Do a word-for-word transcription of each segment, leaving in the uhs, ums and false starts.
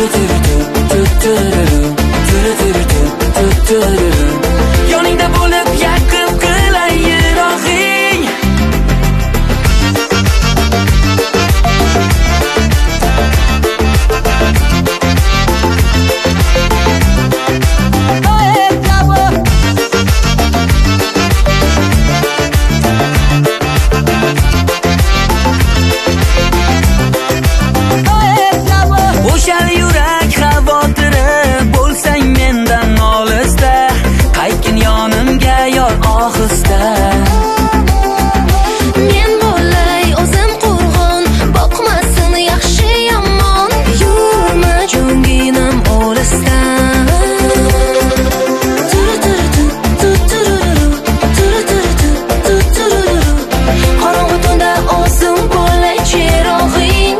Yoningda bo'lib yaqin qilay yiroqing. O'shal yurak xavotiri bo'lsang mendan olisda, qaytgin yonimga yor ohista. Men bo'lay o'zim qurg'on, boqmasin yaxshi yomon, yurma jo'nginam olisdan. Qorong'u tunda o'zim bo'lay chirog'ing.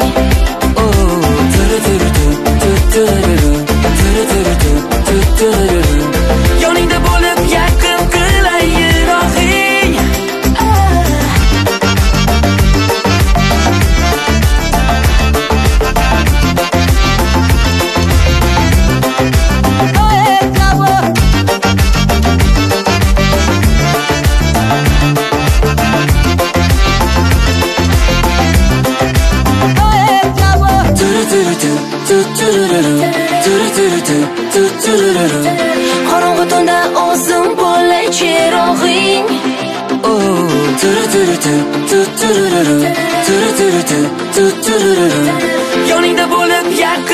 Yoningda bo'lib yaqin qilay yiroqing. Qorong'u tunda o'zim bo'lay chirog'ing. Yoningda bo'lib yaqin